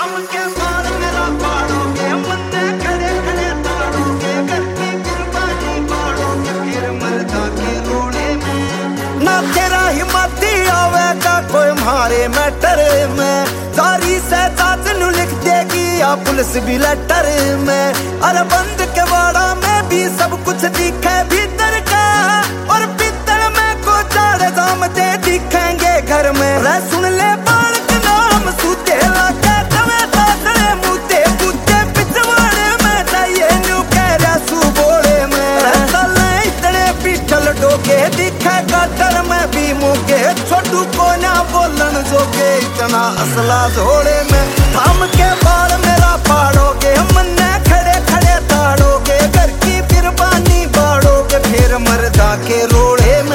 थाम के बाल मेरा पाड़ोगे, मन्ने खड़े खड़े ताड़ोगे, घर की कुर्बानी पाड़ोगे, फिर मर्दा के रोड़े में ना तेरा हिम्मती आवेगा कोई मारे मैटर में। सारी सहजाद नु लिख देगी या पुलिस भी लेटर में। अरे बंद के वाड़ा में भी सब कुछ दिखे भीतर का, और भीतर में को चार दाम दे दिखेंगे घर में। रे सुन ले बाल के नाम सूते लाके तवे तातरे मुते कुत्ते पिछवाड़े में चाहिए न्यू कह रहा सू बोले में। साले इतने पिछल डोके दिखे कटर में भी मुके, छोटू को ना बोलन जोगे इतना असला जोड़े में। थाम के बाल मेरा पाड़ोगे, मन्ने खड़े खड़े ताड़ोगे, घर की कुर्बानी बाड़ोगे, फिर मर्दा के रोड़े में।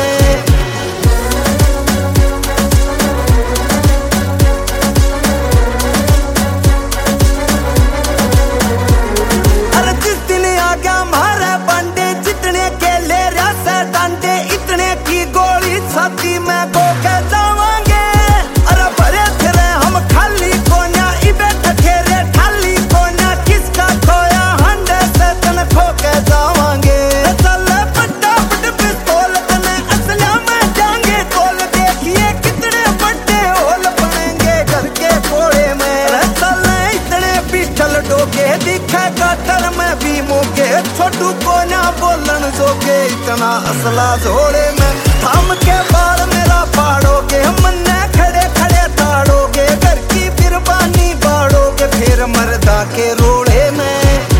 अरे जिस दिन आ गया मारे बांडे, जितने के ले रहा से डांडे, इतने की गोली छाती में गो के जावांगे। अरे भरे थे हम खाली कोना इबे ठठेरे खाली कोना, किसका खोया हंडे से तन खो के जावांगे। चले फटाफट पिस्तौल तने असला में जाएंगे तोल, देखिए कितने बड़े होल बनेंगे घर के कोड़े में। चले इतने पिछल डोके दिखे कटर में भी मुके, छोटू को ना बोलन जोगे इतना असला जोड़े में। थाम के बाल मेरा पाड़ोगे, मन्ने खड़े खड़े ताड़ोगे, घर की कुर्बानी बाड़ोगे, फिर मर्दा के रोड़े में।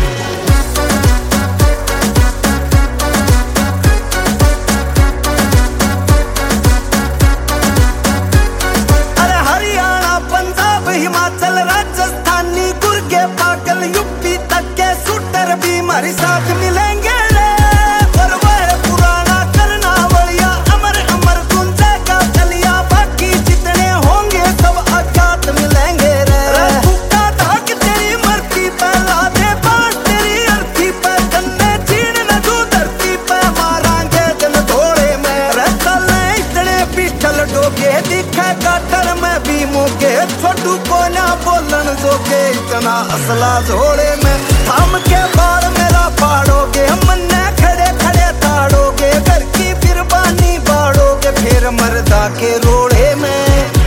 अरे हरियाणा पंजाब हिमाचल राजस्थानी गुर्गे पागल यूपी तक के शूटर भी हमारे साथ मिलेंगे रे। और वह पुराना करना वलिया अमर अमर गुंजेगा चलिया, बाकी जितने होंगे सब अज्ञात मिलेंगे रे। भूखा धाक तेरी मरती पे ला दे बांस तेरी अर्थी पे, गन्ने छीन न तू धरती पे मारांगे जन थोड़े में। साले इतने पिछल डोके दिखे कटर में भी मुके, छोटू को ना बोलन जोगे इतना असला जोड़े में। थाम के बाल मेरा पाड़ोगे, मन्ने खड़े खड़े ताड़ोगे, घर की कुर्बानी बाड़ोगे, फिर मर्दा के रोड़े में।